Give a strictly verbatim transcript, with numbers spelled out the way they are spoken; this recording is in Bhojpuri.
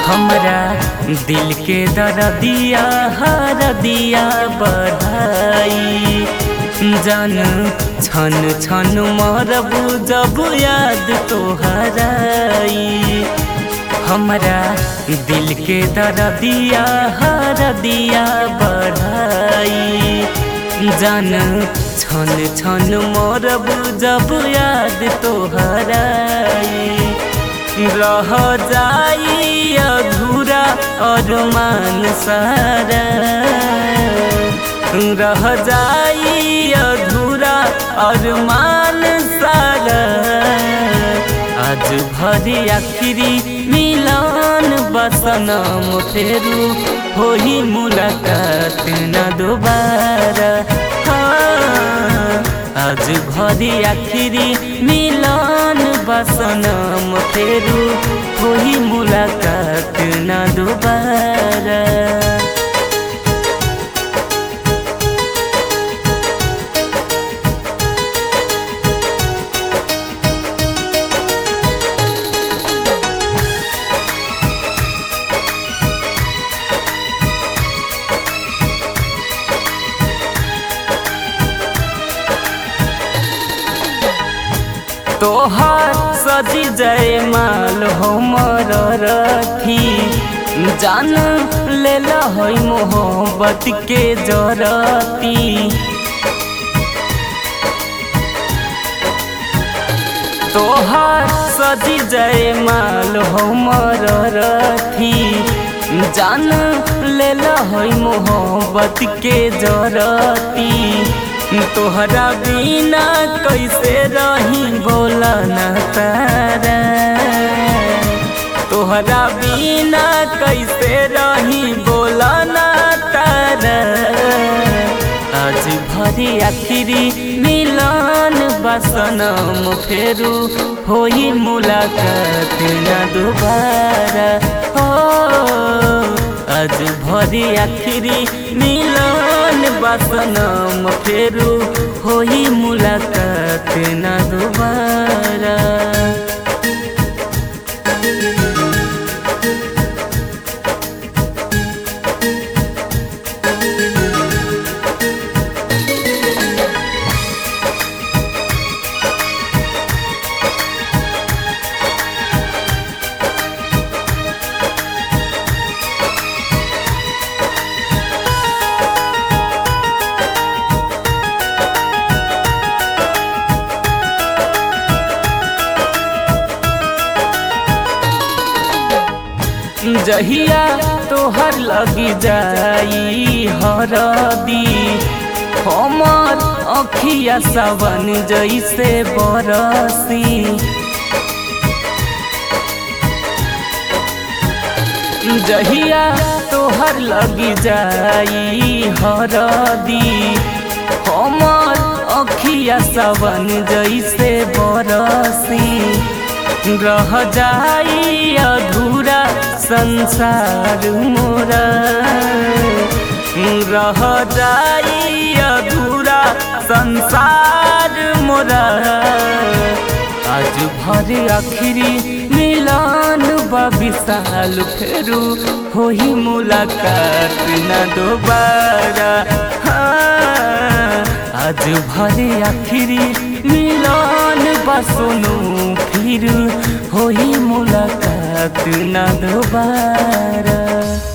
हमरा दिल के दर्दिया हरदिया बढ़ाई जान छन छन मरबू जब याद तोहराई। हमरा दिल के दर्दिया हरदिया बढ़ाई जान छन छन मरबू जब याद तोहराई। रह जाई अधूरा अरमान सारा रह जाई अधूरा अरमान सारा। आज भरी आखिरी मिलन बसनम फेरू होई मुलाकात न दोबारा। हाँ आज भरी आखिरी मिलन बसनम फेरू होई मुलाकात न दोबारा। तोहार सजी जय माल हमर रखी जान लेला है मोहब्बत के जरती। तोहार सजी जय माल हमर रखी जान लेला है मोहब्बत के जरती। तोहरा बिना कैसे रही बोला न तारा तोहरा बिना कैसे रही बोला न तारा। आज भरी आखिरी मिलन बसनम फेरू होई मुलाकात न दोबारा। हो आज भरी आखिरी मिलन बसनम फेरू होई मुलाकात न दोबारा। जहिया तोहर लगी जाई हरदी हमर अखिया सावन जैसे बरसी। जहिया तोहर लगी जाई हरदी हमर अखिया सावन जैसे बरसी। रह जाई अधूरा संसार मोरा रह जाई अधूरा संसार मोरा। आज भरी आखिरी मिलन बविशाल फेरू होई मुलाकात न दोबारा। हाँ आज भरी आखिरी मिलन बसनु फिर होई मुलाकात न दोबारा।